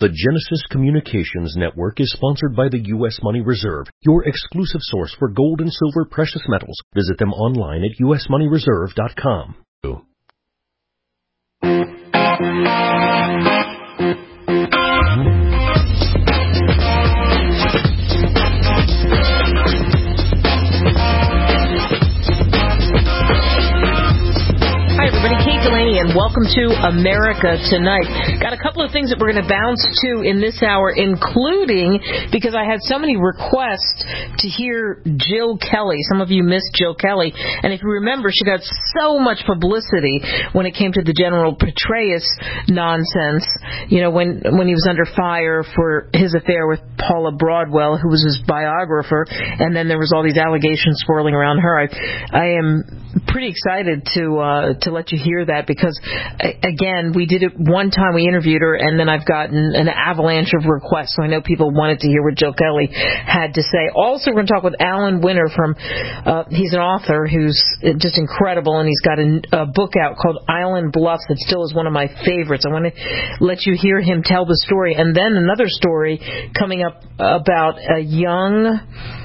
The Genesis Communications Network is sponsored by the U.S. Money Reserve, your exclusive source for gold and silver precious metals. Visit them online at usmoneyreserve.com. And welcome to America Tonight. Got a couple of things that we're going to bounce to in this hour, including because I had so many requests to hear Jill Kelly. Some of you missed Jill Kelly. And if you remember, she got so much publicity when it came to the General Petraeus nonsense, you know, when he was under fire for his affair with Paula Broadwell, who was his biographer, and then there was all these allegations swirling around her. I am pretty excited to let you hear that, because again, we did it one time, we interviewed her, and then I've gotten an avalanche of requests, so I know people wanted to hear what Jill Kelly had to say. Also, we're going to talk with Alan Winter from he's an author who's just incredible, and he's got a book out called Island Bluffs that still is one of my favorites. I want to let you hear him tell the story, and then another story coming up about a young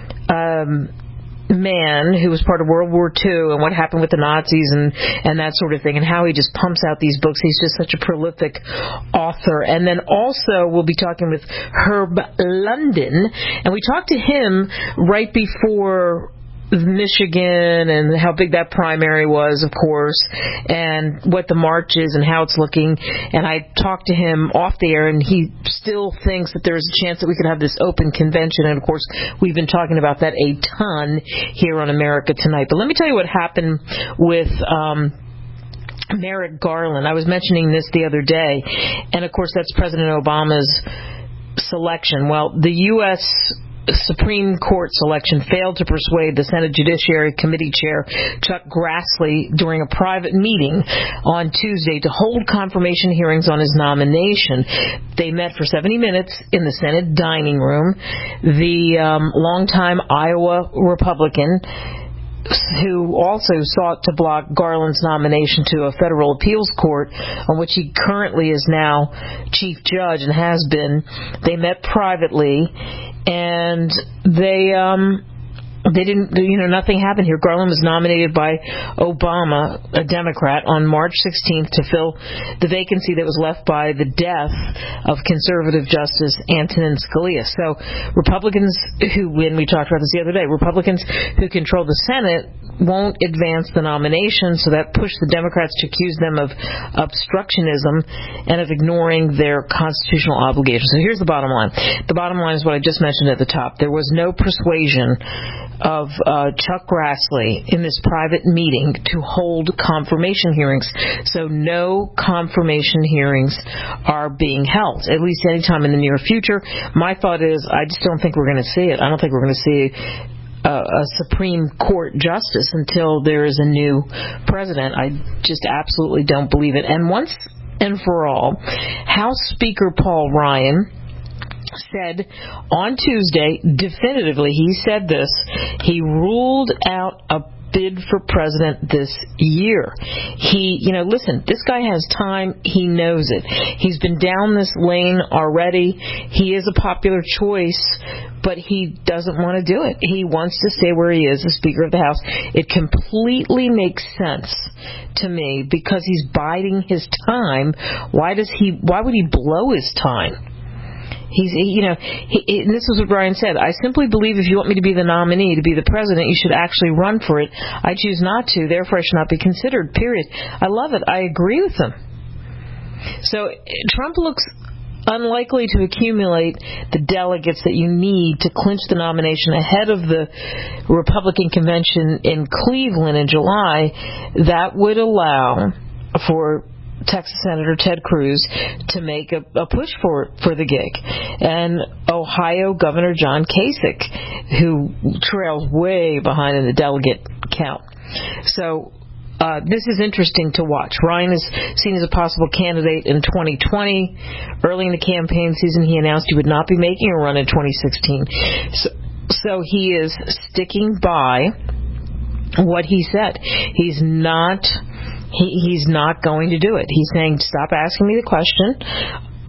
man who was part of World War II and what happened with the Nazis and that sort of thing, and how he just pumps out these books. He's just such a prolific author. And then also we'll be talking with Herb London, and we talked to him right before Michigan and how big that primary was, of course, and what the march is and how it's looking. And I talked to him off the air, and he still thinks that there's a chance that we could have this open convention. And, of course, we've been talking about that a ton here on America Tonight. But let me tell you what happened with Merrick Garland. I was mentioning this the other day, and, of course, that's President Obama's selection. Well, the U.S. Supreme Court selection failed to persuade the Senate Judiciary Committee Chair Chuck Grassley during a private meeting on Tuesday to hold confirmation hearings on his nomination. They met for 70 minutes in the Senate dining room. The longtime Iowa Republican, who also sought to block Garland's nomination to a federal appeals court, on which he currently is now chief judge and has been, they met privately, and they didn't, nothing happened here. Garland was nominated by Obama, a Democrat, on March 16th to fill the vacancy that was left by the death of conservative Justice Antonin Scalia. So Republicans when we talked about this the other day, Republicans who control the Senate won't advance the nomination, so that pushed the Democrats to accuse them of obstructionism and of ignoring their constitutional obligations. So here's the bottom line. The bottom line is what I just mentioned at the top. There was no persuasion of Chuck Grassley in this private meeting to hold confirmation hearings. So no confirmation hearings are being held, at least anytime in the near future. My thought is, I just don't think we're going to see it. I don't think we're going to see a Supreme Court justice until there is a new president. I just absolutely don't believe it. And once and for all, House Speaker Paul Ryan said on Tuesday, definitively, he said this, he ruled out a bid for president this year. Listen, this guy has time. He knows it. He's been down this lane already. He is a popular choice, but he doesn't want to do it. He wants to stay where he is, the Speaker of the House. It completely makes sense to me, because he's biding his time. Why would he blow his time? And this is what Brian said. I simply believe if you want me to be the nominee, to be the president, you should actually run for it. I choose not to. Therefore, I should not be considered, period. I love it. I agree with him. So Trump looks unlikely to accumulate the delegates that you need to clinch the nomination ahead of the Republican convention in Cleveland in July. That would allow for Texas Senator Ted Cruz to make a push for the gig, and Ohio Governor John Kasich, who trails way behind in the delegate count. So this is interesting to watch. Ryan is seen as a possible candidate in 2020. Early in the campaign season, he announced he would not be making a run in 2016. So he is sticking by what he said. He's not going to do it. He's saying, stop asking me the question.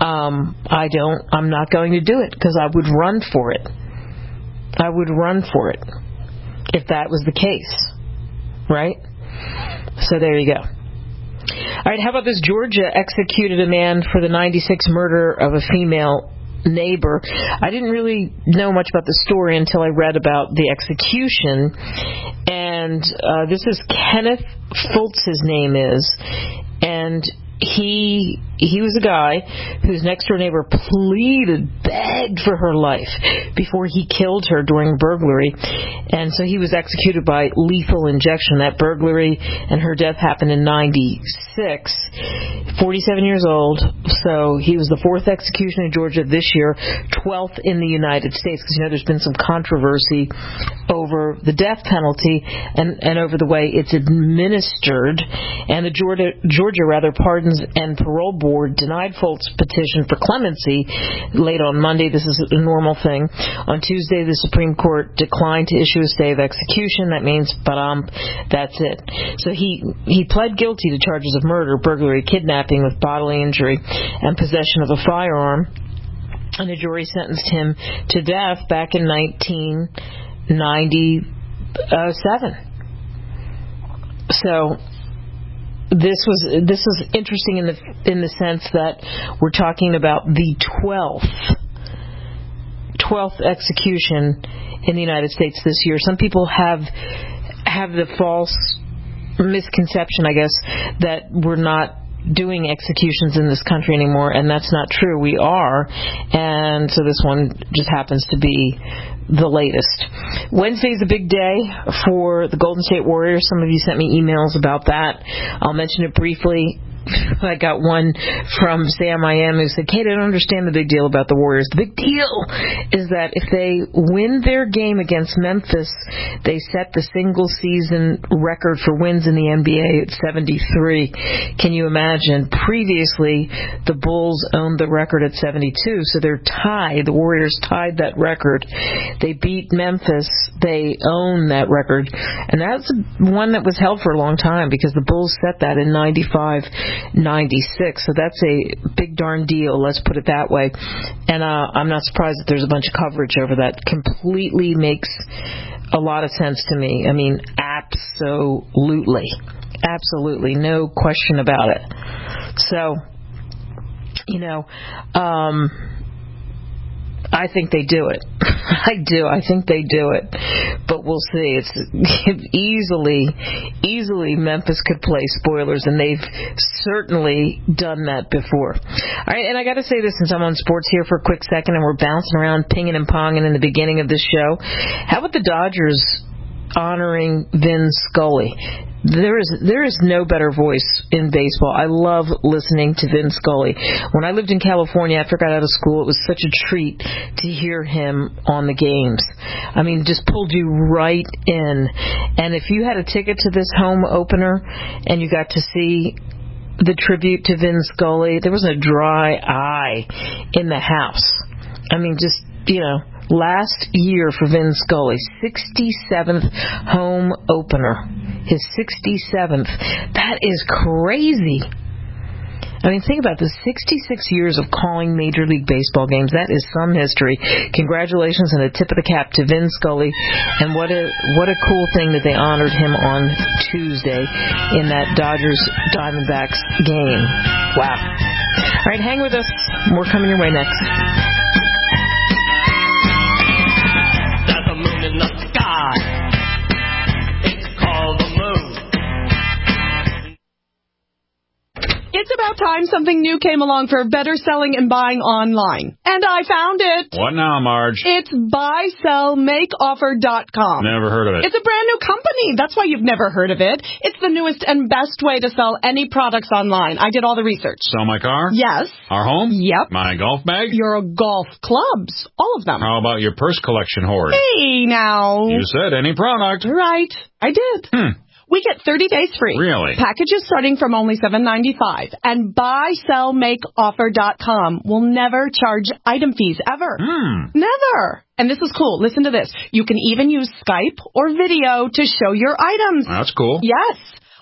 I'm not going to do it because I would run for it. I would run for it if that was the case, right? So there you go. All right, how about this? Georgia executed a man for the 96 murder of a female neighbor. I didn't really know much about the story until I read about the execution. And this is Kenneth Fultz, his name is. And he was a guy whose next-door neighbor begged for her life before he killed her during burglary. And so he was executed by lethal injection. That burglary and her death happened in 96. 47 years old. So he was the fourth execution in Georgia this year, 12th in the United States. Because, there's been some controversy over the death penalty and over the way it's administered. And the Georgia Pardons and Parole Board denied Fultz's petition for clemency late on Monday. This is a normal thing. On Tuesday, the Supreme Court declined to issue a stay of execution. That means, that's it. So he pled guilty to charges of murder, burglary, kidnapping with bodily injury, and possession of a firearm. And the jury sentenced him to death back in 1997. So this was interesting in the sense that we're talking about the 12th execution in the United States this year. Some people have the false misconception, I guess, that we're not doing executions in this country anymore, and that's not true. We are, and so this one just happens to be the latest. Wednesday's a big day for the Golden State Warriors. Some of you sent me emails about that. I'll mention it briefly. I got one from Sam I Am who said, Kate, I don't understand the big deal about the Warriors. The big deal is that if they win their game against Memphis, they set the single-season record for wins in the NBA at 73. Can you imagine? Previously, the Bulls owned the record at 72, so they're tied. The Warriors tied that record. They beat Memphis. They own that record. And that's one that was held for a long time because the Bulls set that in 96, so that's a big darn deal, let's put it that way. And I'm not surprised that there's a bunch of coverage over that. Completely makes a lot of sense to me. I mean, absolutely, no question about it. So, I think they do it. I do. I think they do it. But we'll see. It's easily Memphis could play spoilers, and they've certainly done that before. All right, and I got to say this since I'm on sports here for a quick second, and we're bouncing around, pinging and ponging in the beginning of this show. How about the Dodgers honoring Vin Scully? There is no better voice in baseball. I love listening to Vin Scully. When I lived in California after I got out of school, it was such a treat to hear him on the games. I mean, just pulled you right in. And if you had a ticket to this home opener and you got to see the tribute to Vin Scully, there was a dry eye in the house. I mean, just, last year for Vin Scully, 67th home opener. His 67th. That is crazy. I mean, think about this. 66 years of calling Major League Baseball games. That is some history. Congratulations and a tip of the cap to Vin Scully. And what a cool thing that they honored him on Tuesday in that Dodgers-Diamondbacks game. Wow. All right, hang with us. More coming your way next. There's a moon in the sky. It's called the moon. It's about time something new came along for better selling and buying online. And I found it. What now, Marge? It's buysellmakeoffer.com. Never heard of it. It's a brand new company. That's why you've never heard of it. It's the newest and best way to sell any products online. I did all the research. Sell my car? Yes. Our home? Yep. My golf bag? Your golf clubs. All of them. How about your purse collection hoard? Hey, now. You said any product. Right. I did. We get 30 days free. Really? Packages starting from only $7.95. And buysellmakeoffer.com will never charge item fees ever. Never. And this is cool. Listen to this. You can even use Skype or video to show your items. That's cool. Yes.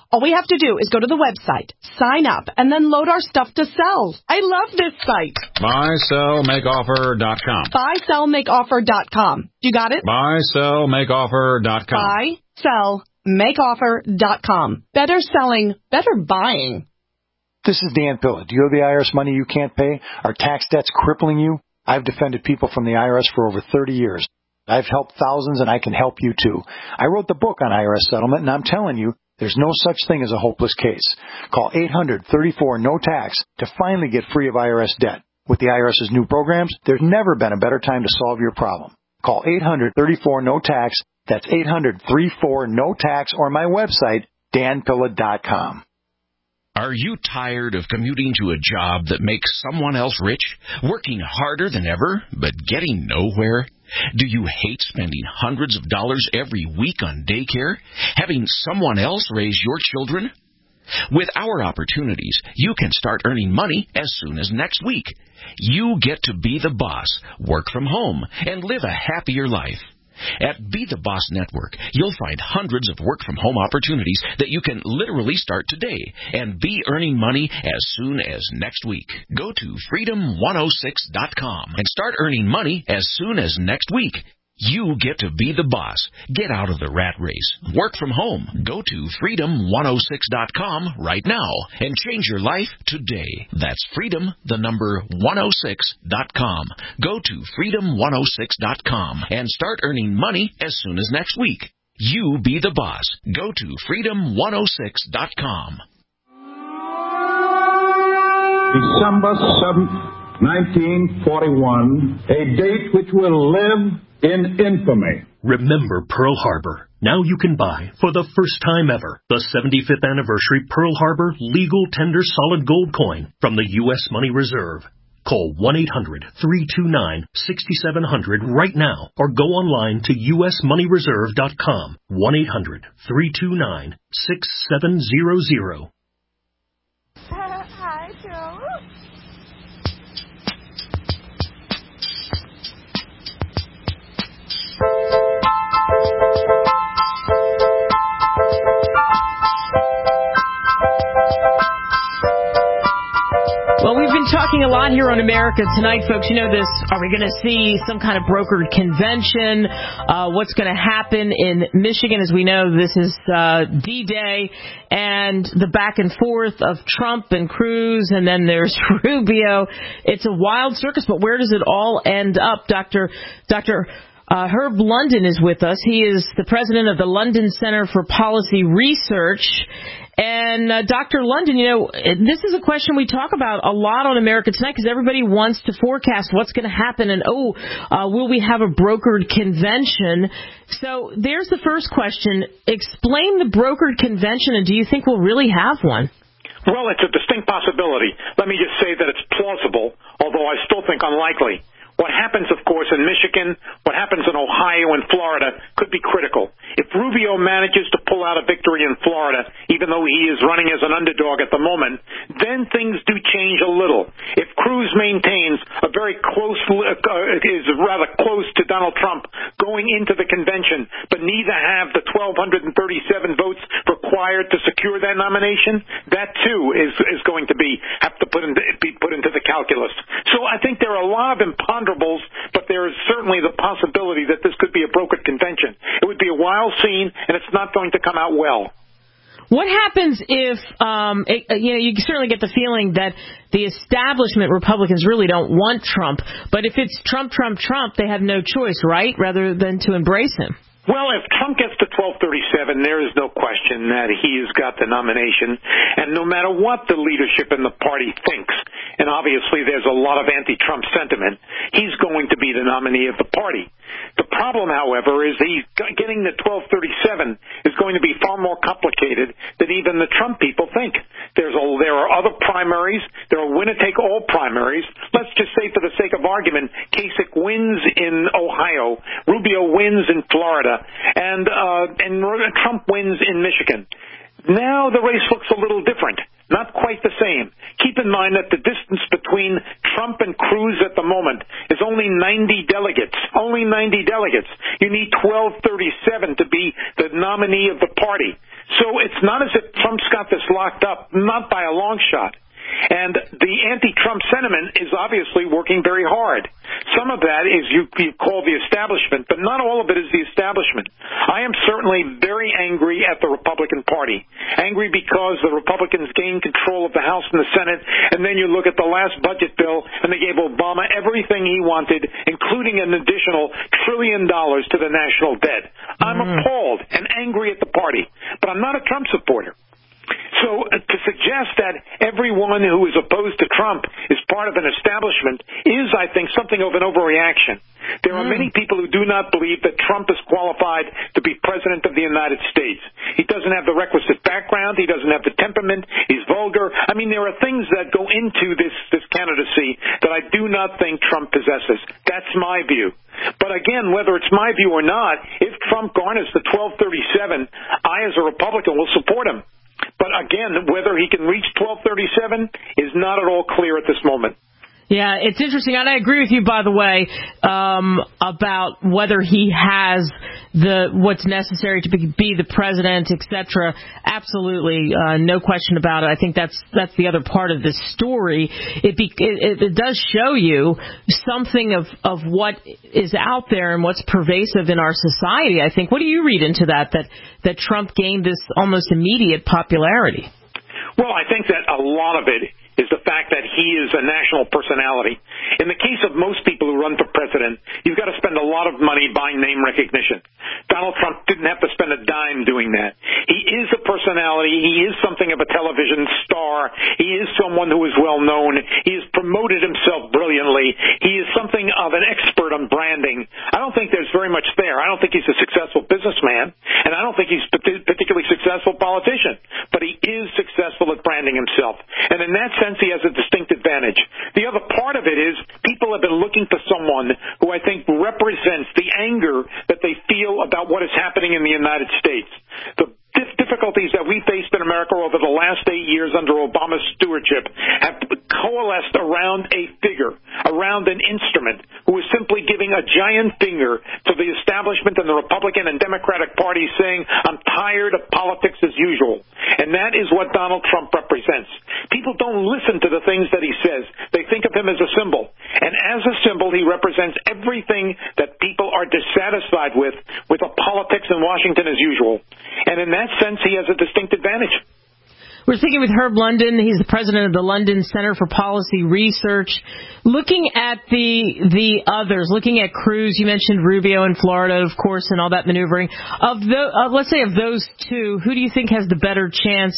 All we have to do is go to the website, sign up, and then load our stuff to sell. I love this site. BuySellMakeOffer.com. BuySellMakeOffer.com. You got it? BuySellMakeOffer.com. BuySellMakeOffer.com. Better selling, better buying. This is Dan Pilla. Do you owe the IRS money you can't pay? Are tax debts crippling you? I've defended people from the IRS for over 30 years. I've helped thousands, and I can help you too. I wrote the book on IRS settlement, and I'm telling you, there's no such thing as a hopeless case. Call 800-34-NO-TAX to finally get free of IRS debt. With the IRS's new programs, there's never been a better time to solve your problem. Call 800-34-NO-TAX. That's 800-34-NO-TAX, or my website, danpilla.com. Are you tired of commuting to a job that makes someone else rich, working harder than ever, but getting nowhere? Do you hate spending hundreds of dollars every week on daycare, having someone else raise your children? With our opportunities, you can start earning money as soon as next week. You get to be the boss, work from home, and live a happier life. At Be the Boss Network, you'll find hundreds of work-from-home opportunities that you can literally start today and be earning money as soon as next week. Go to freedom106.com and start earning money as soon as next week. You get to be the boss. Get out of the rat race. Work from home. Go to freedom106.com right now and change your life today. That's freedom106.com. Go to freedom106.com and start earning money as soon as next week. You be the boss. Go to freedom106.com. December 7th, 1941, a date which will live in infamy. Remember Pearl Harbor. Now you can buy, for the first time ever, the 75th anniversary Pearl Harbor legal tender solid gold coin from the U.S. Money Reserve. Call 1-800-329-6700 right now or go online to usmoneyreserve.com. 1-800-329-6700. Hi, Joe. Well, we've been talking a lot here on America Tonight, folks. You know this. Are we going to see some kind of brokered convention? What's going to happen in Michigan? As we know, this is D-Day, and the back and forth of Trump and Cruz, and then there's Rubio. It's a wild circus, but where does it all end up? Dr. Herb London is with us. He is the president of the London Center for Policy Research. And Dr. London, you know, this is a question we talk about a lot on America Tonight because everybody wants to forecast what's going to happen and, will we have a brokered convention? So there's the first question. Explain the brokered convention, and do you think we'll really have one? Well, it's a distinct possibility. Let me just say that it's plausible, although I still think unlikely. What happens, of course, in Michigan, what happens in Ohio and Florida could be critical. If Rubio manages to pull out a victory in Florida, even though he is running as an underdog at the moment, then things do change a little. If Cruz maintains a very close, is rather close to Donald Trump going into the convention, but neither have the 1,237 votes required to secure that nomination, that too is going to be put into the calculus. So I think there are a lot of imponderables, but there is certainly the possibility that this could be a brokered convention. It would be a wild scene, and it's not going to come out well. What happens if, you certainly get the feeling that the establishment Republicans really don't want Trump, but if it's Trump, they have no choice, right, rather than to embrace him? Well, if Trump gets to 1237, there is no question that he has got the nomination. And no matter what the leadership in the party thinks, and obviously there's a lot of anti-Trump sentiment, he's going to be the nominee of the party. The problem, however, is getting to 1237 is going to be far more complicated than even the Trump people think. There are other primaries. There are winner-take-all primaries. Let's just say, for the sake of argument, Kasich wins in Ohio, Rubio wins in Florida, and Trump wins in Michigan. Now the race looks a little different. Not quite quite the same. Keep in mind that the distance between Trump and Cruz at the moment is only 90 delegates. Only 90 delegates. You need 1237 to be the nominee of the party. So it's not as if Trump's got this locked up, not by a long shot. And the anti-Trump sentiment is obviously working very hard. Some of that is you call the establishment, but not all of it is the establishment. I am certainly very angry at the Republican Party. Angry because the Republicans gained control of the House and the Senate, and then you look at the last budget bill, and they gave Obama everything he wanted, including an additional $1 trillion to the national debt. I'm appalled and angry at the party, but I'm not a Trump supporter. So to suggest that everyone who is opposed to Trump is part of an establishment is, I think, something of an overreaction. There are many people who do not believe that Trump is qualified to be president of the United States. He doesn't have the requisite background. He doesn't have the temperament. He's vulgar. I mean, there are things that go into this candidacy that I do not think Trump possesses. That's my view. But again, whether it's my view or not, if Trump garners the 1237, I, as a Republican, will support him. But again, whether he can reach 1237 is not at all clear at this moment. Yeah, it's interesting, and I agree with you, by the way, about whether he has what's necessary to be the president, etc. Absolutely, no question about it. I think that's the other part of this story. It does show you something of what is out there and what's pervasive in our society. I think. What do you read into that Trump gained this almost immediate popularity? Well, I think that a lot of it is the fact that he is a national personality. In the case of most people who run for president, you've got to spend a lot of money buying name recognition. Donald Trump didn't have to spend a dime doing that. He is a personality. He is something of a television star. He is someone who is well known. He has promoted himself brilliantly. He is something of an expert on branding. I don't think there's very much there. I don't think he's a successful businessman, and I don't think he's a particularly successful politician. But he is successful at branding himself. And in that sense, he has a distinct advantage. The other part of it is people have been looking for someone who I think represents the anger that they feel about what is happening in the United States. The difficulties that we faced in America over the last 8 years under Obama's stewardship have coalesced around a figure, around an instrument who is simply giving a giant finger to the establishment and the Republican and Democratic parties saying, I'm tired of politics as usual. And that is what Donald Trump represents. People don't listen to the things that he says. They think of him as a symbol. And as a symbol, he represents everything that people are dissatisfied with a politics in Washington as usual. And in that sense, he has a distinct advantage. We're speaking with Herb London. He's the president of the London Center for Policy Research. Looking at the others, looking at Cruz, you mentioned Rubio in Florida, of course, and all that maneuvering. Let's say of those two, who do you think has the better chance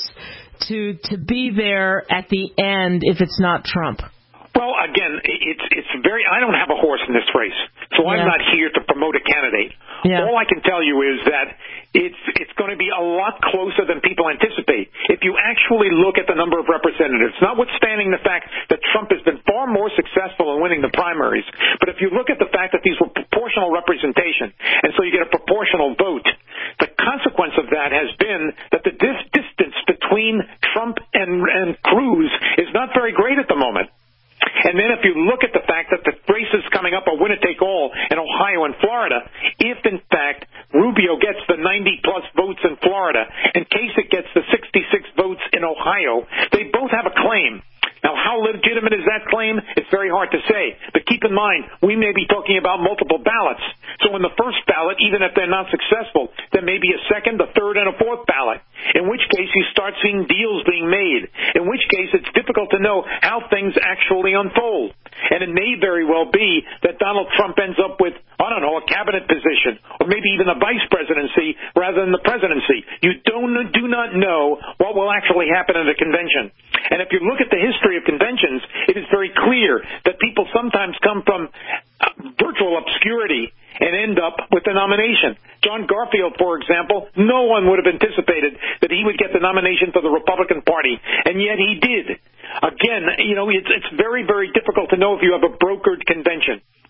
to be there at the end if it's not Trump? Well, again, it's very. I don't have a horse in this race, so I'm not here to promote a candidate. Yeah. All I can tell you is that it's going to be a lot closer than people anticipate. If you actually look at the number of representatives, notwithstanding the fact that Trump has been far more successful in winning the primaries, but if you look at the fact that these were proportional representation, and so you get a proportional vote, the consequence of that has been that the distance between Trump and Cruz is not very great at the moment. And then if you look at the fact that the races coming up are winner-take-all in Ohio and Florida, if, in fact, Rubio gets the 90-plus votes in Florida and Kasich gets the 66 votes in Ohio, they both have a claim. Now, how legitimate is that claim? It's very hard to say. But keep in mind, we may be talking about multiple ballots. So in the first ballot, even if they're not successful, there may be a second, a third, and a fourth ballot, in which case you start seeing deals being made, in which case it's difficult to know how things actually unfold. And it may very well be that Donald Trump ends up with, I don't know, a cabinet position, or maybe even a vice presidency rather than the presidency. You do not know what will actually happen at a convention. And if you look at the history of conventions, it is very clear that people sometimes come from virtual obscurity and end up with the nomination. John Garfield, for example, no one would have anticipated that he would get the nomination for the Republican Party, and yet he did. Again, it's very, very difficult to know if you have a brokered convention.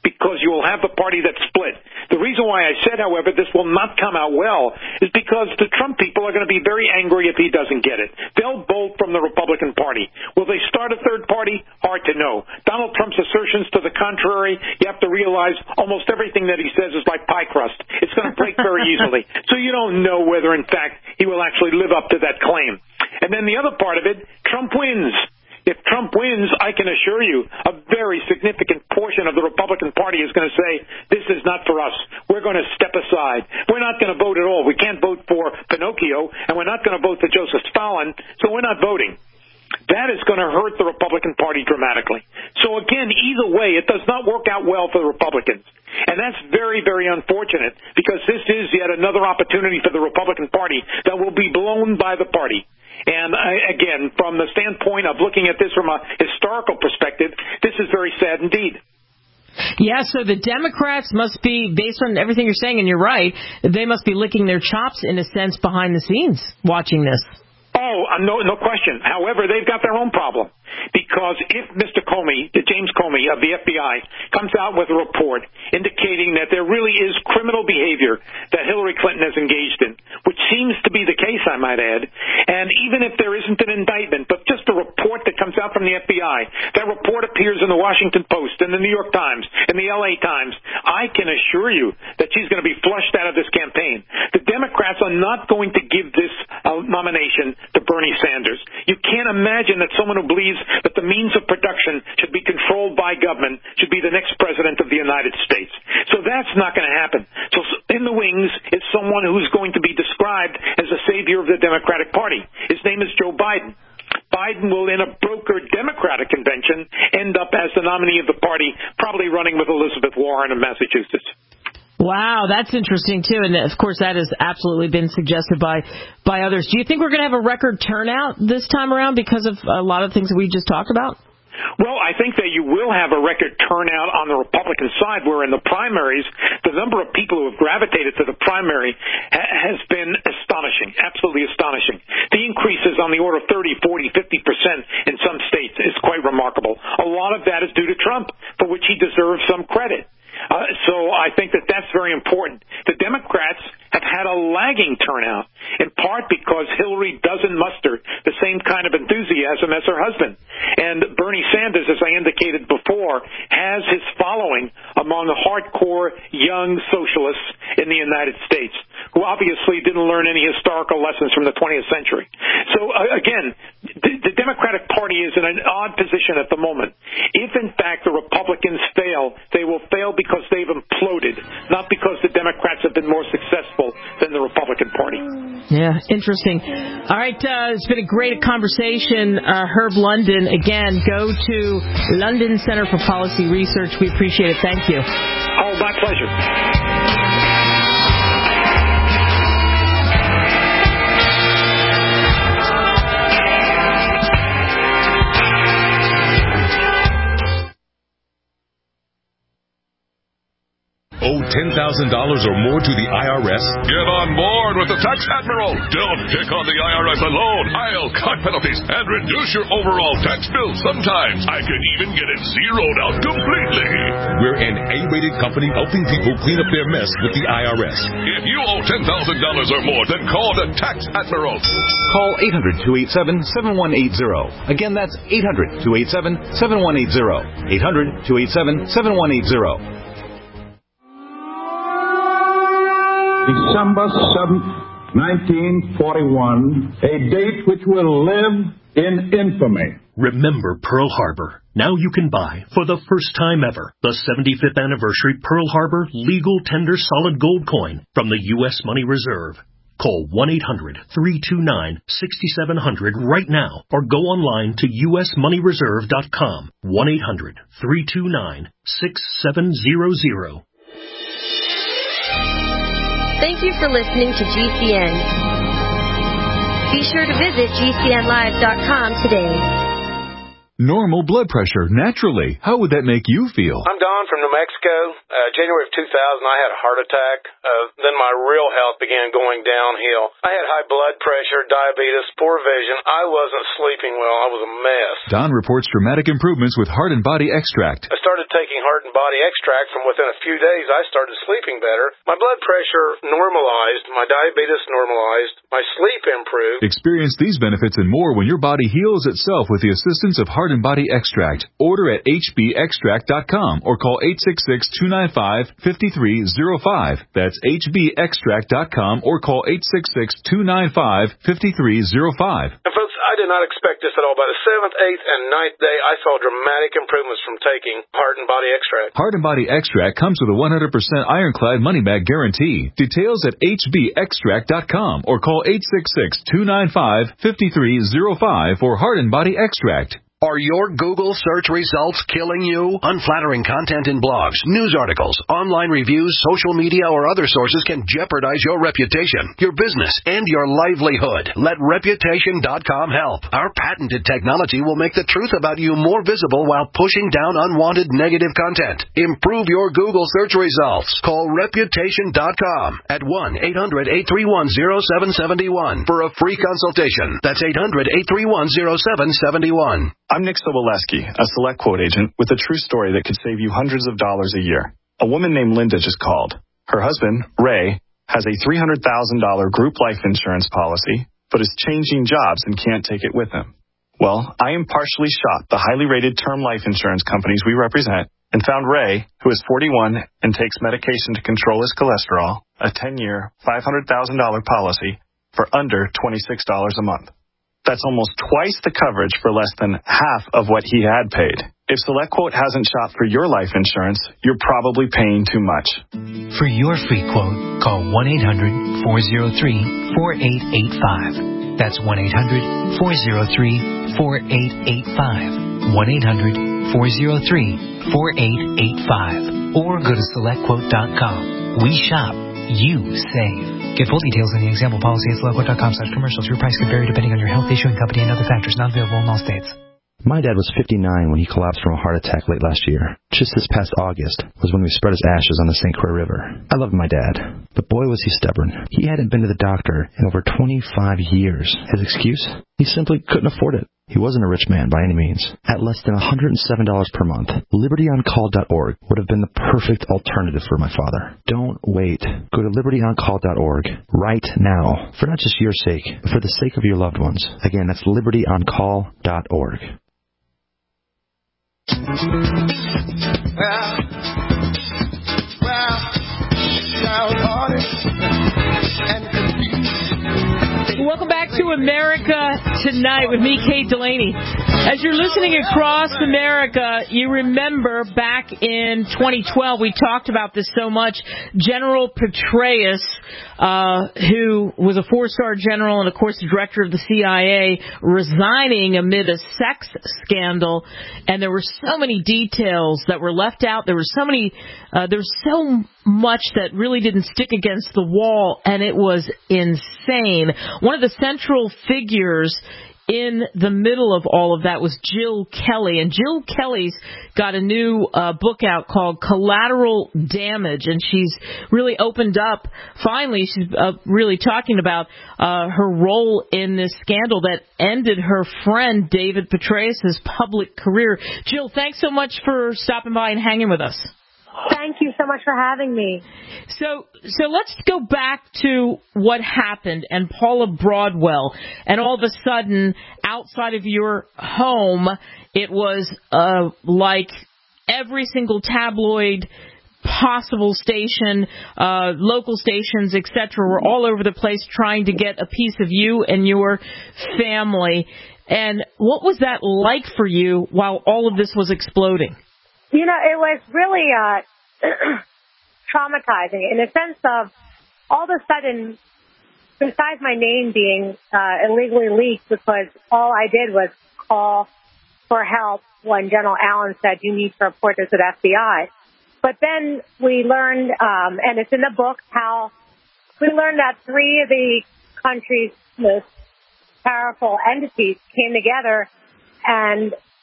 because you will have the party that's split. The reason why I said, however, this will not come out well is because the Trump people are going to be very angry if he doesn't get it. They'll bolt from the Republican Party. Will they start a third party? Hard to know. Donald Trump's assertions to the contrary, you have to realize almost everything that he says is like pie crust. It's going to break very easily. So you don't know whether, in fact, he will actually live up to that claim. And then the other part of it, Trump wins. If Trump wins, I can assure you a very significant portion of the Republican Party is going to say, this is not for us. We're going to step aside. We're not going to vote at all. We can't vote for Pinocchio, and we're not going to vote for Joseph Stalin, so we're not voting. That is going to hurt the Republican Party dramatically. So again, either way, it does not work out well for the Republicans. And that's very, very unfortunate because this is yet another opportunity for the Republican Party that will be blown by the party. And again, from the standpoint of looking at this from a historical perspective, this is very sad indeed. Yeah, so the Democrats must be, based on everything you're saying, and you're right, they must be licking their chops in a sense behind the scenes watching this. Oh, no question. However, they've got their own problem. Because if Mr. Comey, James Comey of the FBI, comes out with a report indicating that there really is criminal behavior that Hillary Clinton has engaged in, which seems to be the case, I might add, and even if there isn't an indictment, but just a report that comes out from the FBI, that report appears in the Washington Post, in the New York Times, in the LA Times, I can assure you that she's going to be flushed out of this campaign. The Democrats are not going to give this nomination to Bernie Sanders. You can't imagine that someone who believes that the means of production should be controlled by government should be the next president of the United States. So that's not going to happen. So in the wings is someone who's going to be described as a savior of the Democratic Party. His name is Joe Biden. Biden will, in a brokered Democratic convention, end up as the nominee of the party, probably running with Elizabeth Warren of Massachusetts. Wow, that's interesting, too. And, of course, that has absolutely been suggested by others. Do you think we're going to have a record turnout this time around because of a lot of things that we just talked about? Well, I think that you will have a record turnout on the Republican side, where in the primaries, the number of people who have gravitated to the primary has been astonishing, absolutely astonishing. The increase is on the order of 30, 40, 50% in some states is quite remarkable. A lot of that is due to Trump, for which he deserves some credit. So I think that that's very important. The Democrats have had a lagging turnout, in part because Hillary doesn't muster the same kind of enthusiasm as her husband. And Bernie Sanders, as I indicated before, has his following among hardcore young socialists in the United States, who obviously didn't learn any historical lessons from the 20th century. So, again, the Democratic Party is in an odd position at the moment. If, in fact, the Republicans fail, they will fail because they've imploded, not because the Democrats have been more successful than the Republican Party. Yeah, interesting. All right, it's been a great conversation. Herb London, again, go to London Center for Policy Research. We appreciate it. Thank you. Oh, my pleasure. Owe $10,000 or more to the IRS? Get on board with the Tax Admiral. Don't pick on the IRS alone. I'll cut penalties and reduce your overall tax bill. Sometimes I can even get it zeroed out completely. We're an A-rated company helping people clean up their mess with the IRS. If you owe $10,000 or more, then call the Tax Admiral. Call 800-287-7180. Again, that's 800-287-7180. 800-287-7180. December 7th, 1941, a date which will live in infamy. Remember Pearl Harbor. Now you can buy, for the first time ever, the 75th anniversary Pearl Harbor legal tender solid gold coin from the U.S. Money Reserve. Call 1-800-329-6700 right now or go online to usmoneyreserve.com. 1-800-329-6700. Thank you for listening to GCN. Be sure to visit GCNlive.com today. normal blood pressure naturally. How would that make you feel? I'm Don from New Mexico. January of 2000, I had a heart attack. Then my real health began going downhill. I had high blood pressure, diabetes, poor vision. I wasn't sleeping well. I was a mess. Don reports dramatic improvements with Heart and Body Extract. I started taking Heart and Body Extract. From within a few days, I started sleeping better. My blood pressure normalized. My diabetes normalized. My sleep improved. Experience these benefits and more when your body heals itself with the assistance of Heart and Body Extract. Order at hbextract.com or call 866-295-5305. That's hbextract.com or call 866-295-5305. And folks, I did not expect this at all. By the 7th, 8th, and 9th day, I saw dramatic improvements from taking Heart and Body Extract. Heart and Body Extract comes with a 100% ironclad money-back guarantee. Details at hbextract.com or call 866-295-5305 for Heart and Body Extract. Are your Google search results killing you? Unflattering content in blogs, news articles, online reviews, social media, or other sources can jeopardize your reputation, your business, and your livelihood. Let Reputation.com help. Our patented technology will make the truth about you more visible while pushing down unwanted negative content. Improve your Google search results. Call Reputation.com at 1-800-831-0771 for a free consultation. That's 800-831-0771. I'm Nick Soboleski, a Select Quote agent with a true story that could save you hundreds of dollars a year. A woman named Linda just called. Her husband, Ray, has a $300,000 group life insurance policy, but is changing jobs and can't take it with him. Well, I impartially shot the highly rated term life insurance companies we represent and found Ray, who is 41 and takes medication to control his cholesterol, a 10-year, $500,000 policy for under $26 a month. That's almost twice the coverage for less than half of what he had paid. If SelectQuote hasn't shopped for your life insurance, you're probably paying too much. For your free quote, call 1-800-403-4885. That's 1-800-403-4885. 1-800-403-4885. Or go to SelectQuote.com. We shop. You save. Get full details in the example policy at SelectQuote.com/commercials. Your price could vary depending on your health, issuing company, and other factors. Not available in all states. My dad was 59 when he collapsed from a heart attack late last year. Just this past August was when we spread his ashes on the St. Croix River. I loved my dad, but boy was he stubborn. He hadn't been to the doctor in over 25 years. His excuse? He simply couldn't afford it. He wasn't a rich man by any means. At less than $107 per month, LibertyOnCall.org would have been the perfect alternative for my father. Don't wait. Go to LibertyOnCall.org right now, for not just your sake, but for the sake of your loved ones. Again, that's LibertyOnCall.org. Welcome back to America Tonight with me, Kate Delaney. As you're listening across America, you remember back in 2012, we talked about this so much, General Petraeus, who was a four-star general and, of course, the director of the CIA, resigning amid a sex scandal. And there were so many details that were left out. There was so much that really didn't stick against the wall, and it was insane. One of the central figures in the middle of all of that was Jill Kelly, and Jill Kelly's got a new book out called Collateral Damage, and she's really opened up. Finally, she's really talking about her role in this scandal that ended her friend David Petraeus' public career. Jill, thanks so much for stopping by and hanging with us. Thank you so much for having me. So let's go back to what happened and Paula Broadwell. And all of a sudden, outside of your home, it was like every single tabloid possible station, local stations, etc., were all over the place trying to get a piece of you and your family. And what was that like for you while all of this was exploding? You know, it was really traumatizing in the sense of all of a sudden, besides my name being illegally leaked, because all I did was call for help when General Allen said, you need to report this to the FBI. But then we learned, and it's in the book, how we learned that three of the country's most powerful entities came together and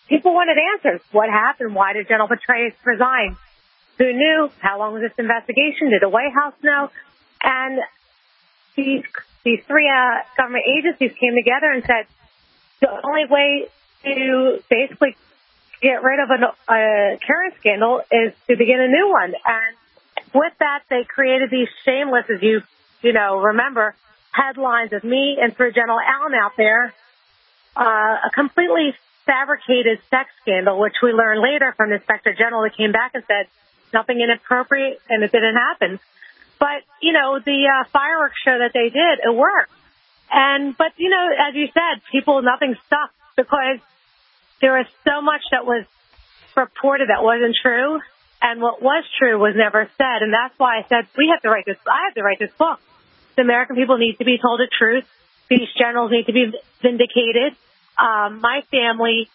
people wanted answers. What happened? Why did General Petraeus resign? Who knew? How long was this investigation? Did the White House know? And these three government agencies came together and said the only way to basically get rid of a Karen scandal is to begin a new one. And with that, they created these shameless, as you remember, headlines of me and through General Allen out there, a completely fabricated sex scandal, which we learned later from the Inspector General that came back and said nothing inappropriate and it didn't happen. But, the fireworks show that they did, it worked. But as you said, nothing stuck because there was so much that was reported that wasn't true. And what was true was never said. And that's why I said I have to write this book. The American people need to be told the truth. These generals need to be vindicated. My family,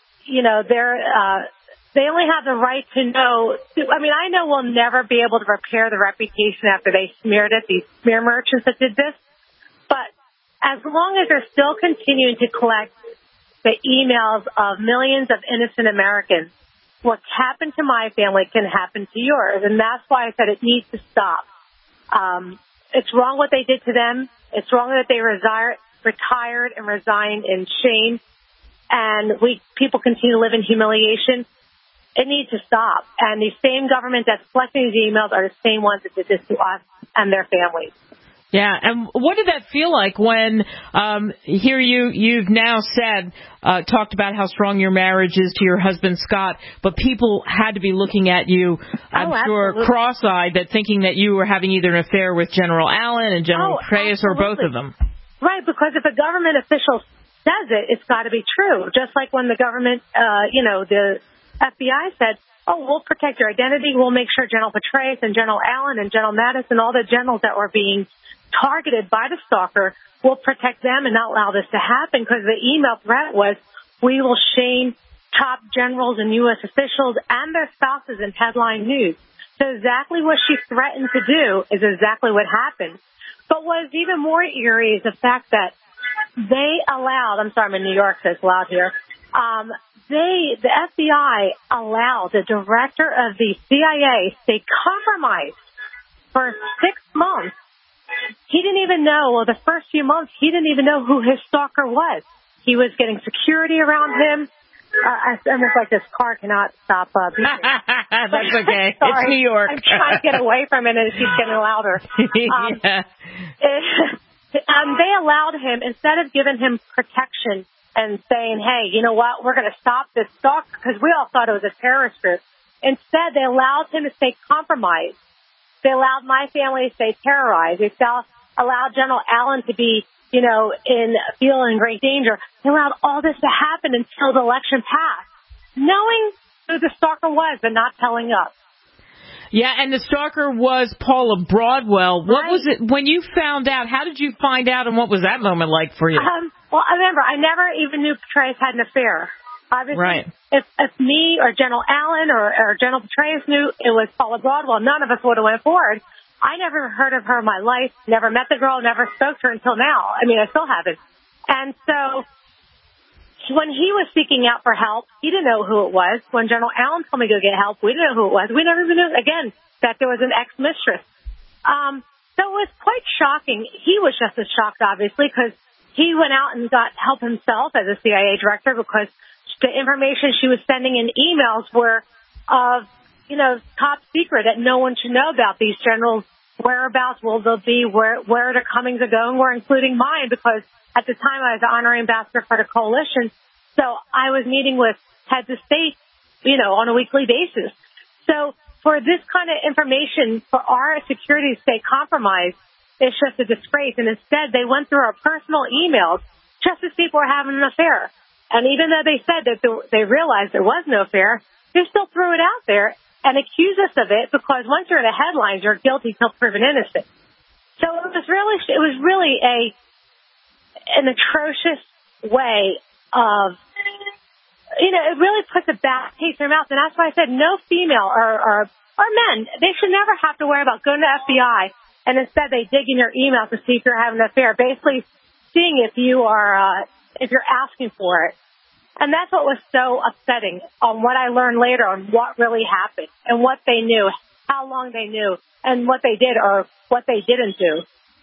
they only have the right to know. I know we'll never be able to repair the reputation after they smeared it, these smear merchants that did this. But as long as they're still continuing to collect the emails of millions of innocent Americans, what's happened to my family can happen to yours. And that's why I said it needs to stop. It's wrong what they did to them. It's wrong that they retired and resigned in shame. And people continue to live in humiliation. It needs to stop. And the same government that's collecting these emails are the same ones that did this to us and their families. Yeah, and what did that feel like when here you've now said, talked about how strong your marriage is to your husband, Scott, but people had to be looking at you, I'm sure, cross-eyed, thinking that you were having either an affair with General Allen and General Petraeus or both of them. Right, because if a government official says it, it's got to be true. Just like when the government, the FBI said, we'll protect your identity. We'll make sure General Petraeus and General Allen and General Mattis and all the generals that were being targeted by the stalker, we'll protect them and not allow this to happen, because the email threat was, we will shame top generals and U.S. officials and their spouses in headline news. So exactly what she threatened to do is exactly what happened. But what is even more eerie is the fact that they allowed, I'm sorry, I'm in New York, so it's loud here, the FBI allowed the director of the CIA stay compromised for 6 months. He didn't even know, the first few months, he didn't even know who his stalker was. He was getting security around him. It's almost like this car cannot stop beeping. That's okay. It's New York. I'm trying to get away from it, and it keeps getting louder. They allowed him, instead of giving him protection and saying, hey, you know what, we're going to stop this stalker, because we all thought it was a terrorist group. Instead, they allowed him to stay compromised. They allowed my family to stay terrorized. They allowed General Allen to be, feel in great danger. They allowed all this to happen until the election passed, knowing who the stalker was, but not telling us. Yeah, and the stalker was Paula Broadwell. What was it when you found out? How did you find out, and what was that moment like for you? Well, I remember I never even knew Petraeus had an affair. Obviously, if me or General Allen or General Petraeus knew it was Paula Broadwell, none of us would have went forward. I never heard of her in my life, never met the girl, never spoke to her until now. I mean, I still haven't. And so when he was seeking out for help, he didn't know who it was. When General Allen told me to go get help, we didn't know who it was. We never even knew, again, that there was an ex-mistress. So it was quite shocking. He was just as shocked, obviously, because he went out and got help himself as a CIA director, because the information she was sending in emails were of, top secret that no one should know about. These generals' whereabouts, where their comings are going were, including mine, because at the time I was the honorary ambassador for the coalition. So I was meeting with heads of state, on a weekly basis. So for this kind of information, for our security to stay compromised, it's just a disgrace. And instead, they went through our personal emails just to see if we're having an affair. And even though they said that they realized there was no affair, they still threw it out there and accused us of it, because once you're in the headlines, you're guilty till proven innocent. So it was really an atrocious way of, it really puts a bad taste in their mouth. And that's why I said no female or men, they should never have to worry about going to FBI, and instead they dig in your emails to see if you're having an affair, basically seeing if you're asking for it. And that's what was so upsetting on what I learned later on what really happened and what they knew, how long they knew, and what they did or what they didn't do.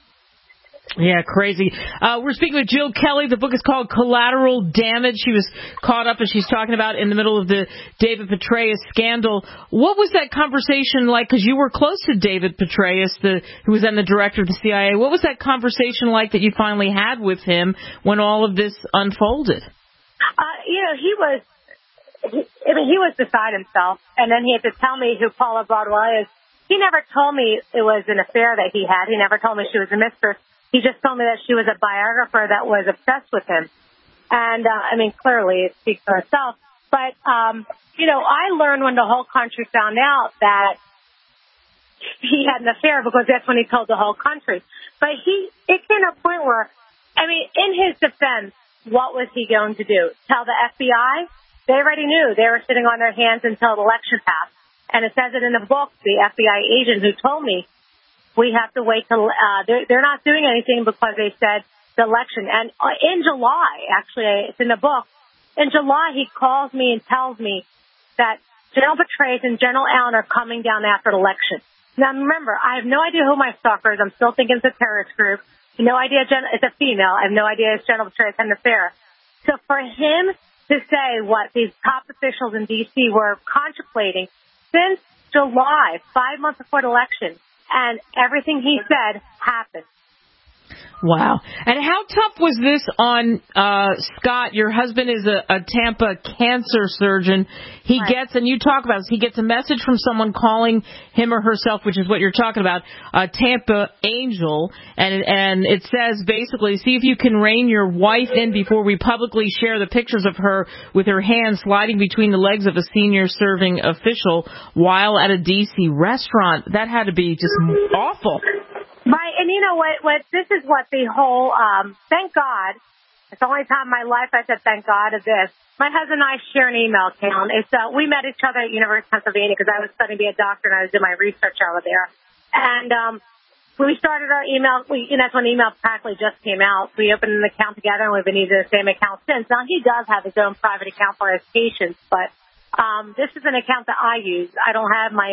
Yeah, crazy. We're speaking with Jill Kelly. The book is called Collateral Damage. She was caught up, as she's talking about, in the middle of the David Petraeus scandal. What was that conversation like? Because you were close to David Petraeus, who was then the director of the CIA. What was that conversation like that you finally had with him when all of this unfolded? He was beside himself, and then he had to tell me who Paula Broadwell is. He never told me it was an affair that he had. He never told me she was a mistress. He just told me that she was a biographer that was obsessed with him. And, clearly it speaks for itself. But, I learned when the whole country found out that he had an affair because that's when he told the whole country. But it came to a point where, in his defense, what was he going to do? Tell the FBI? They already knew. They were sitting on their hands until the election passed. And it says it in the book, the FBI agent who told me, we have to wait till, they're not doing anything because they said the election. And in July, actually, it's in the book, in July he calls me and tells me that General Petraeus and General Allen are coming down after the election. Now remember, I have no idea who my stalker is. I'm still thinking it's a terrorist group. No idea it's a female. I have no idea it's General Petraeus had an affair. So for him to say what these top officials in D.C. were contemplating since July, 5 months before the election, and everything he said happened. Wow. And how tough was this on Scott? Your husband is a Tampa cancer surgeon. He gets, and you talk about this, he gets a message from someone calling him or herself, which is what you're talking about, a Tampa Angel, and it says basically, see if you can rein your wife in before we publicly share the pictures of her with her hands sliding between the legs of a senior serving official while at a D.C. restaurant. That had to be just awful. Right, and you know what, this is what the whole, thank God, it's the only time in my life I said thank God of this. My husband and I share an email account. We met each other at University of Pennsylvania because I was studying to be a doctor and I was doing my research over there. And, we started our email, that's when email practically just came out. We opened an account together and we've been using the same account since. Now he does have his own private account for his patients, but, this is an account that I use. I didn't have my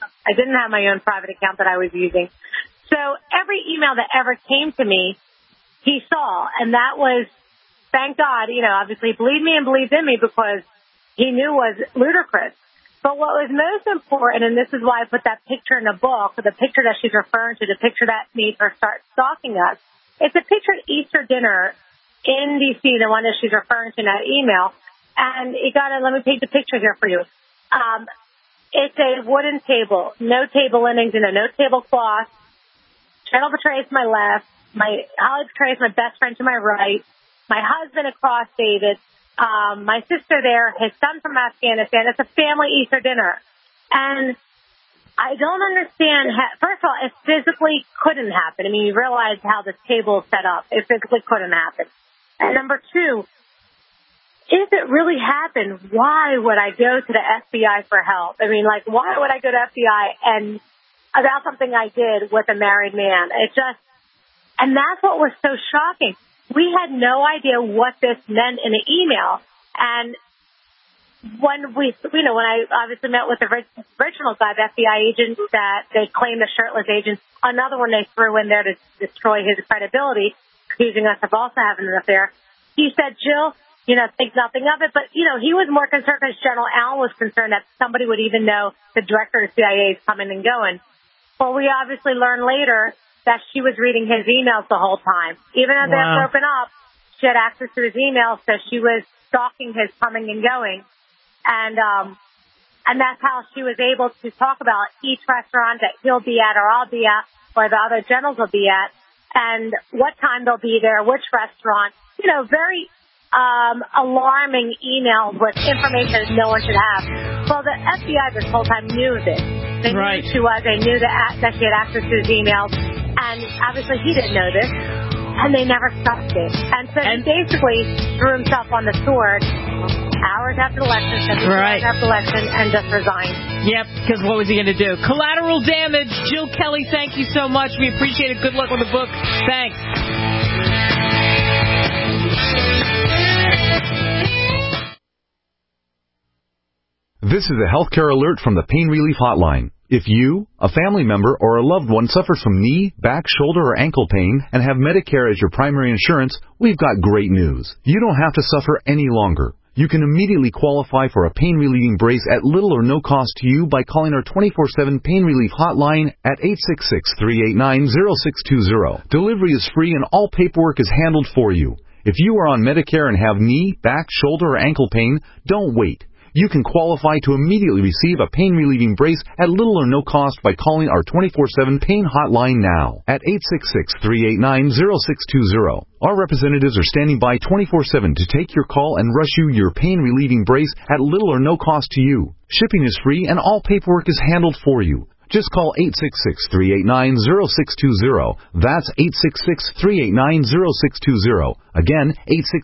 own private account that I was using. So every email that ever came to me, he saw, and that was, thank God, obviously he believed me and believed in me because he knew was ludicrous. But what was most important, and this is why I put that picture in the book, the picture that she's referring to, the picture that made her start stalking us, it's a picture of Easter dinner in D.C., the one that she's referring to in that email. And let me take the picture here for you. It's a wooden table, no table linings, no tablecloth. General Petraeus to my left, Holly Petraeus, my best friend, to my right, my husband across David, my sister there, his son from Afghanistan. It's a family Easter dinner. And I don't understand first of all, it physically couldn't happen. You realize how the table is set up. It physically couldn't happen. And number two, if it really happened, why would I go to the FBI for help? Why would I go to FBI and about something I did with a married man? And that's what was so shocking. We had no idea what this meant in the email. And when I obviously met with the original guy, the FBI agent that they claimed the shirtless agent, another one they threw in there to destroy his credibility, accusing us of also having an affair. He said, Jill, think nothing of it. But, he was more concerned because General Allen was concerned that somebody would even know the director of the CIA is coming and going. Well, we obviously learned later that she was reading his emails the whole time. Even though they're broken up, she had access to his emails, so she was stalking his coming and going. And that's how she was able to talk about each restaurant that he'll be at or I'll be at or the other generals will be at and what time they'll be there, which restaurant. Very alarming emails with information that no one should have. Well, the FBI this whole time knew this. They knew who she was. They knew that she had access to his emails. And obviously he didn't know this. And they never stopped it. And so he basically threw himself on the sword hours after the election, 72 hours after the election, and just resigned. Yep, because what was he going to do? Collateral Damage. Jill Kelly, thank you so much. We appreciate it. Good luck with the book. Thanks. This is a healthcare alert from the Pain Relief Hotline. If you, a family member, or a loved one suffers from knee, back, shoulder, or ankle pain and have Medicare as your primary insurance, we've got great news. You don't have to suffer any longer. You can immediately qualify for a pain-relieving brace at little or no cost to you by calling our 24/7 Pain Relief Hotline at 866-389-0620. Delivery is free and all paperwork is handled for you. If you are on Medicare and have knee, back, shoulder, or ankle pain, don't wait. You can qualify to immediately receive a pain-relieving brace at little or no cost by calling our 24/7 Pain Hotline now at 866-389-0620. Our representatives are standing by 24/7 to take your call and rush you your pain-relieving brace at little or no cost to you. Shipping is free and all paperwork is handled for you. Just call 866-389-0620. That's 866-389-0620. Again,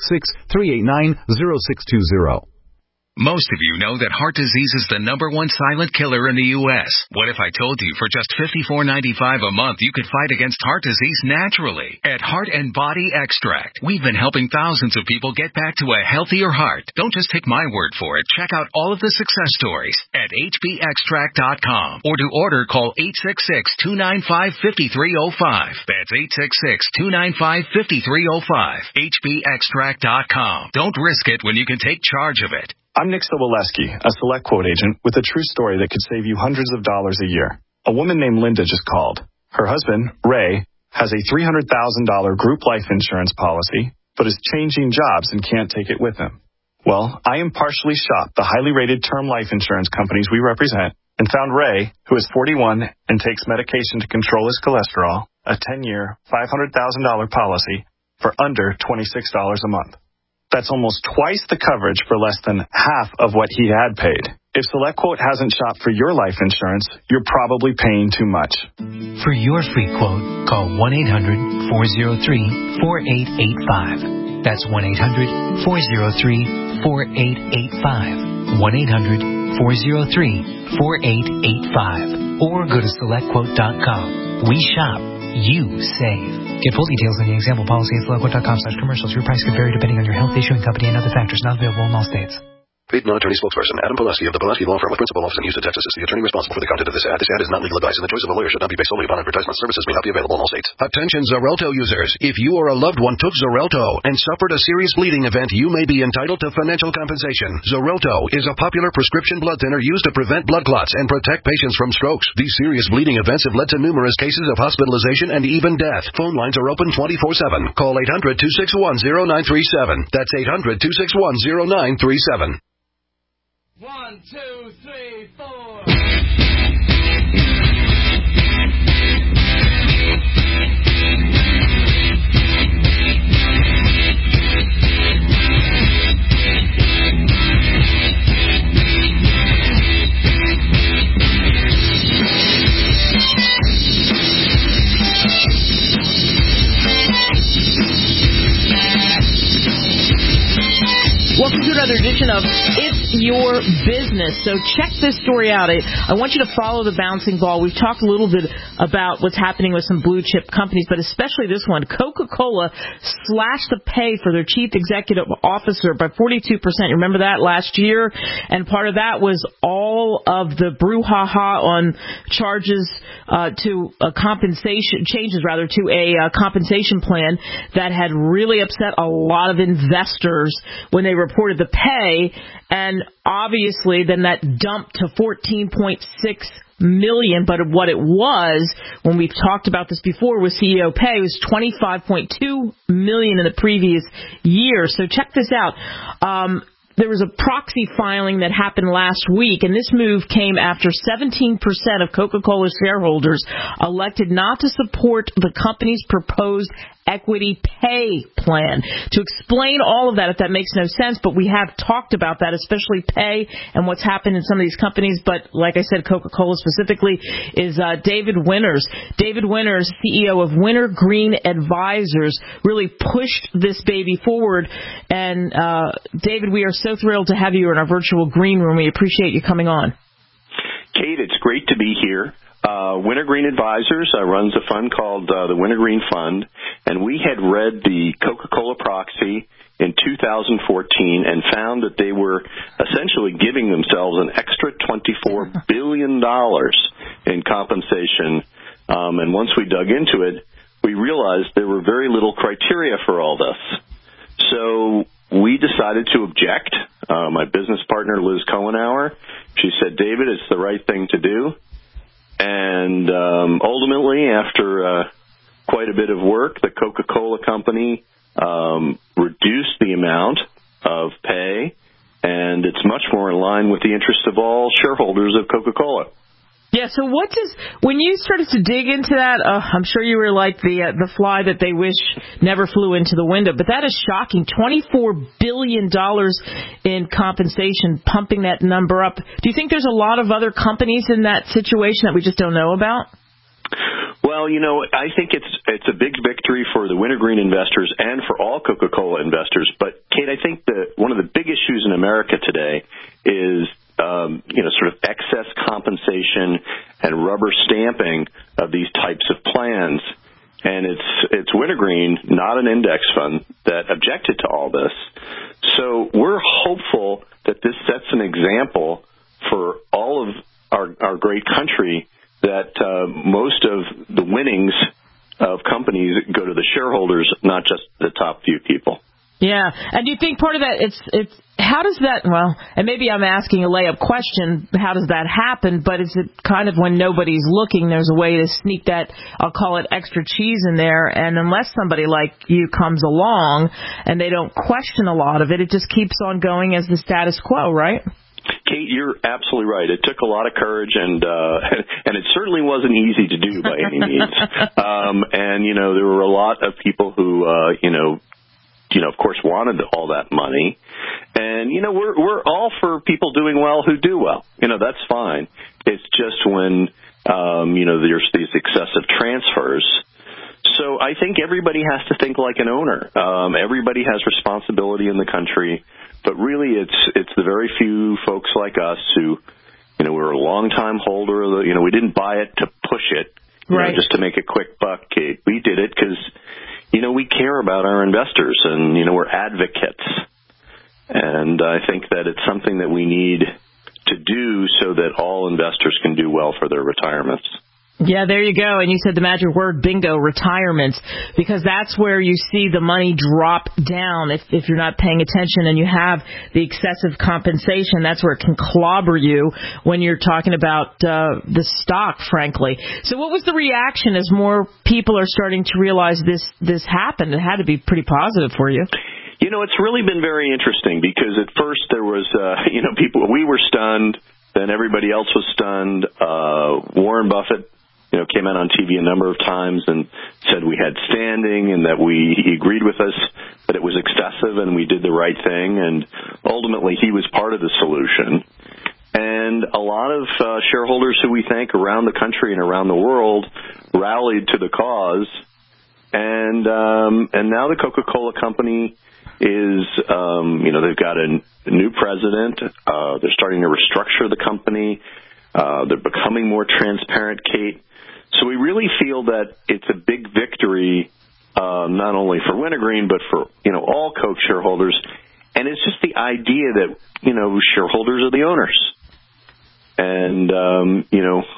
866-389-0620. Most of you know that heart disease is the #1 silent killer in the U.S. What if I told you for just $54.95 a month you could fight against heart disease naturally? At Heart and Body Extract, we've been helping thousands of people get back to a healthier heart. Don't just take my word for it. Check out all of the success stories at hbextract.com. Or to order, call 866-295-5305. That's 866-295-5305. hbextract.com. Don't risk it when you can take charge of it. I'm Nick Soboleski, a Select Quote agent with a true story that could save you hundreds of dollars a year. A woman named Linda just called. Her husband, Ray, has a $300,000 group life insurance policy, but is changing jobs and can't take it with him. Well, I impartially shopped the highly rated term life insurance companies we represent and found Ray, who is 41 and takes medication to control his cholesterol, a 10-year, $500,000 policy for under $26 a month. That's almost twice the coverage for less than half of what he had paid. If SelectQuote hasn't shopped for your life insurance, you're probably paying too much. For your free quote, call 1-800-403-4885. That's 1-800-403-4885. 1-800-403-4885. Or go to SelectQuote.com. We shop. You save. Get full details in the example policy at SelectQuote.com/commercials. Your price can vary depending on your health, issuing company, and other factors. Not available in all states. Paid non-attorney spokesperson Adam Pulaski of the Pulaski Law Firm with principal office in Houston, Texas is the attorney responsible for the content of this ad. This ad is not legal advice, and the choice of a lawyer should not be based solely upon advertisement. Services may not be available in all states. Attention Xarelto users. If you or a loved one took Xarelto and suffered a serious bleeding event, you may be entitled to financial compensation. Xarelto is a popular prescription blood thinner used to prevent blood clots and protect patients from strokes. These serious bleeding events have led to numerous cases of hospitalization and even death. Phone lines are open 24/7. Call 800-261-0937. That's 800-261-0937. 1, 2, 3, 4. Welcome to another edition of It's Your Business. So check this story out. I want you to follow the bouncing ball. We've talked a little bit about what's happening with some blue chip companies, but especially this one. Coca-Cola slashed the pay for their chief executive officer by 42%. Remember that last year? And part of that was all of the brouhaha on charges to a compensation, changes rather, to a compensation plan that had really upset a lot of investors when they reported the pay, and obviously then that dumped to $14.6 million. But what it was, when we've talked about this before with CEO pay, was $25.2 million in the previous year. So check this out. There was a proxy filing that happened last week, and this move came after 17% of Coca-Cola shareholders elected not to support the company's proposed equity pay plan. To explain all of that, if that makes no sense, but we have talked about that, especially pay and what's happened in some of these companies. But like I said, Coca-Cola specifically is David Winters. David Winters, CEO of Wintergreen Advisors, really pushed this baby forward. And David, we are so thrilled to have you in our virtual green room. We appreciate you coming on. Kate, it's great to be here. Wintergreen Advisors runs a fund called the Wintergreen Fund, and we had read the Coca-Cola proxy in 2014 and found that they were essentially giving themselves an extra $24 billion in compensation. And once we dug into it, we realized there were very little criteria for all this. So we decided to object. My business partner, Liz Cohenauer, she said, David, it's the right thing to do. And ultimately, after quite a bit of work, the Coca-Cola Company reduced the amount of pay, and it's much more in line with the interests of all shareholders of Coca-Cola. Yeah, so when you started to dig into that, I'm sure you were like the fly that they wish never flew into the window, but that is shocking. $24 billion in compensation, pumping that number up. Do you think there's a lot of other companies in that situation that we just don't know about? Well, I think it's a big victory for the wintergreen investors and for all Coca-Cola investors. But, Kate, I think one of the big issues in America today is sort of excess compensation and rubber stamping of these types of plans. And it's Wintergreen, not an index fund, that objected to all this. So we're hopeful that this sets an example for all of our great country that most of the winnings of companies go to the shareholders, not just the top few people. Yeah, and do you think part of that, it's how does that, well, and maybe I'm asking a layup question, how does that happen, but is it kind of when nobody's looking, there's a way to sneak that, I'll call it extra cheese in there, and unless somebody like you comes along and they don't question a lot of it, it just keeps on going as the status quo, right? Kate, you're absolutely right. It took a lot of courage, and it certainly wasn't easy to do by any means. And there were a lot of people who, of course, wanted all that money. And we're all for people doing well who do well. That's fine. It's just when there's these excessive transfers. So I think everybody has to think like an owner. Everybody has responsibility in the country. But really, it's the very few folks like us who, we're a long-time holder of the, we didn't buy it to push it, right, just to make a quick buck, Kate. We did it because, we care about our investors and, we're advocates. And I think that it's something that we need to do so that all investors can do well for their retirements. Yeah, there you go. And you said the magic word, bingo, retirements, because that's where you see the money drop down. If you're not paying attention and you have the excessive compensation, that's where it can clobber you when you're talking about the stock, frankly. So what was the reaction as more people are starting to realize this happened? It had to be pretty positive for you. It's really been very interesting because at first there was, people, we were stunned, then everybody else was stunned. Warren Buffett, came out on TV a number of times and said we had standing and that he agreed with us that it was excessive and we did the right thing. And ultimately, he was part of the solution. And a lot of shareholders who we thank around the country and around the world rallied to the cause. And now the Coca-Cola Company is, they've got a new president. They're starting to restructure the company. They're becoming more transparent, Kate. So we really feel that it's a big victory, not only for Wintergreen, but for, all Coke shareholders. And it's just the idea that, shareholders are the owners. And,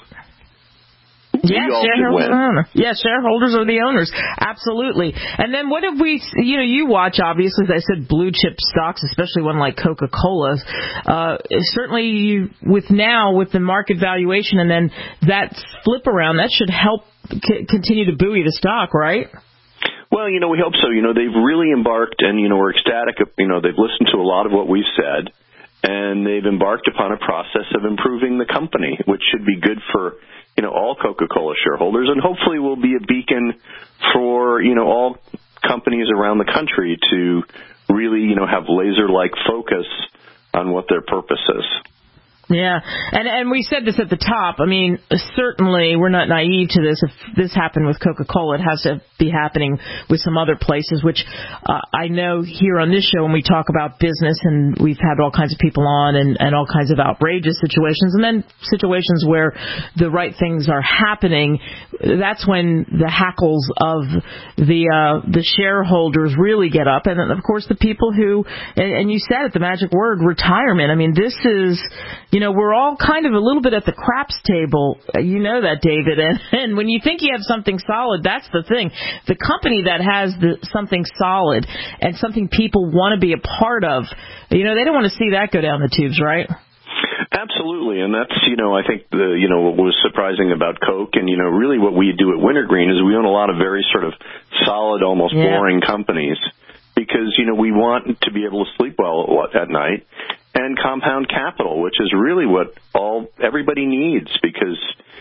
Yes, shareholders are the owners. Absolutely. And then what have we, you watch, obviously, as I said, blue chip stocks, especially one like Coca-Cola's. Certainly with the market valuation and then that flip around, that should help continue to buoy the stock, right? Well, we hope so. They've really embarked and, we're ecstatic. They've listened to a lot of what we've said and they've embarked upon a process of improving the company, which should be good for all Coca-Cola shareholders, and hopefully will be a beacon for, all companies around the country to really, have laser-like focus on what their purpose is. Yeah, and we said this at the top. I mean, certainly we're not naive to this. If this happened with Coca-Cola, it has to be happening with some other places, which I know here on this show when we talk about business, and we've had all kinds of people on and all kinds of outrageous situations, and then situations where the right things are happening, that's when the hackles of the shareholders really get up. And, of course, the people who, and you said it, the magic word, retirement. I mean, this is... we're all kind of a little bit at the craps table. You know that, David. And when you think you have something solid, that's the thing. The company that has something solid and something people want to be a part of, they don't want to see that go down the tubes, right? Absolutely, and that's, I think what was surprising about Coke, and, really what we do at Wintergreen is we own a lot of very sort of solid, almost boring companies because, we want to be able to sleep well at night. And compound capital, which is really what everybody needs, because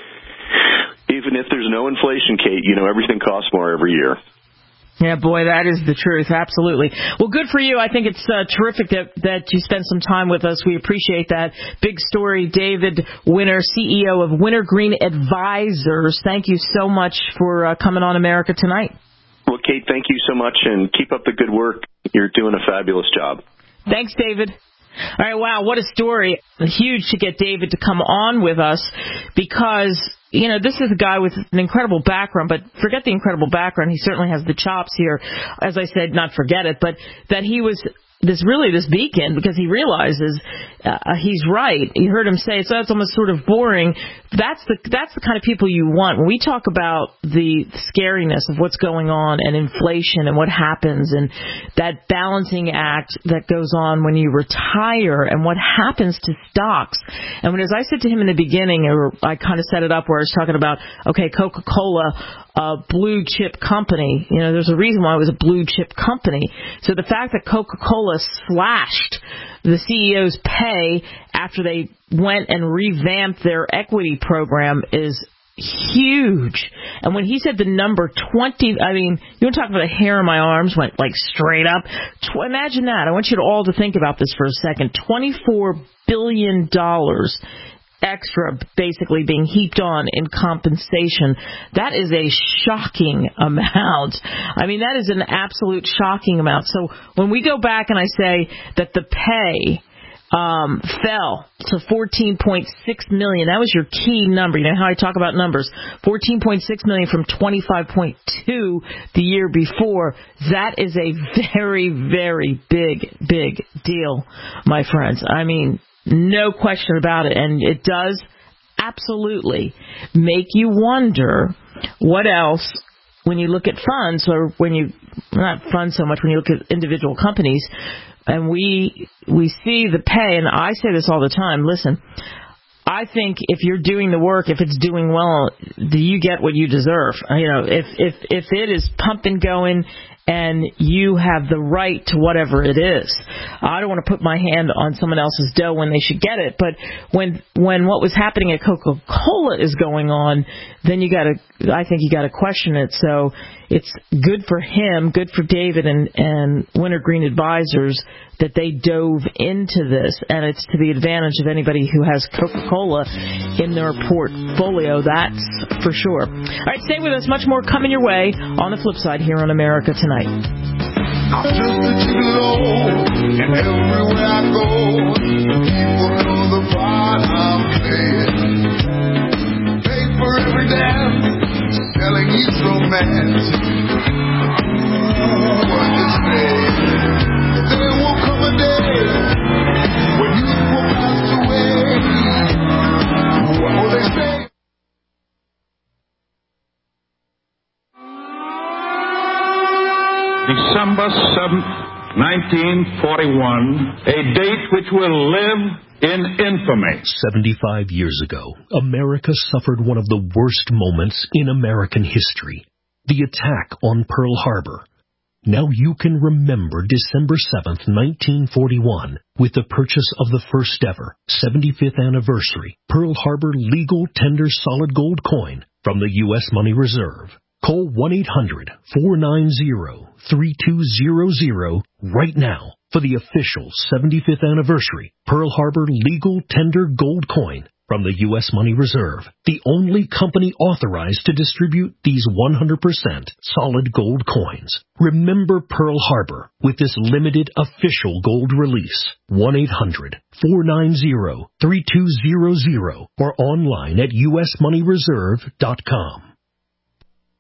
even if there's no inflation, Kate, everything costs more every year. Yeah, boy, that is the truth. Absolutely. Well, good for you. I think it's terrific that you spent some time with us. We appreciate that. Big story. David Winter, CEO of Wintergreen Advisors. Thank you so much for coming on America Tonight. Well, Kate, thank you so much, and keep up the good work. You're doing a fabulous job. Thanks, David. All right, wow, what a story. Huge to get David to come on with us because, this is a guy with an incredible background, but forget the incredible background. He certainly has the chops here. As I said, not forget it, but that he was this beacon because he realizes he's right. You heard him say, so that's almost sort of boring. That's the kind of people you want. When we talk about the scariness of what's going on and inflation and what happens and that balancing act that goes on when you retire and what happens to stocks. And as I said to him in the beginning, or I kind of set it up where I was talking about, okay, Coca-Cola, a blue chip company. There's a reason why it was a blue chip company. So the fact that Coca-Cola slashed the CEO's pay after they went and revamped their equity program is huge. And when he said the number 20, I mean, you want to talk about the hair on my arms went like straight up. Imagine that. I want you all to think about this for a second. $24 billion extra basically being heaped on in compensation. That is a shocking amount. I mean, that is an absolute shocking amount. So when we go back and I say that the pay fell to $14.6 million, that was your key number. You know how I talk about numbers. $14.6 million from $25.2 the year before. That is a very, very big deal, my friends. I mean, no question about it. And it does absolutely make you wonder what else, when you look at funds, or when you, not funds so much, when you look at individual companies, and we see the pay, and I say this all the time, listen, I think if you're doing the work, if it's doing well, do you get what you deserve? If it is pumping going and you have the right to whatever it is. I don't want to put my hand on someone else's dough when they should get it, but when what was happening at Coca-Cola is going on, then I think you got to question it. So it's good for him, good for David and Wintergreen Advisors that they dove into this, and it's to the advantage of anybody who has Coca-Cola in their portfolio, that's for sure. All right, stay with us. Much more coming your way on the flip side here on America Tonight. I'm just a gigolo, and everywhere I go, people know the part I'm playing. Pay for every dance, selling each romance. What to say? There will come a day when youth will pass away. What will they say? December 7th, 1941, a date which will live in infamy. 75 years ago, America suffered one of the worst moments in American history, the attack on Pearl Harbor. Now you can remember December 7th, 1941, with the purchase of the first ever 75th anniversary Pearl Harbor legal tender solid gold coin from the U.S. Money Reserve. Call 1-800-490-3200 right now for the official 75th anniversary Pearl Harbor Legal Tender Gold Coin from the U.S. Money Reserve, the only company authorized to distribute these 100% solid gold coins. Remember Pearl Harbor with this limited official gold release. 1-800-490-3200 or online at usmoneyreserve.com.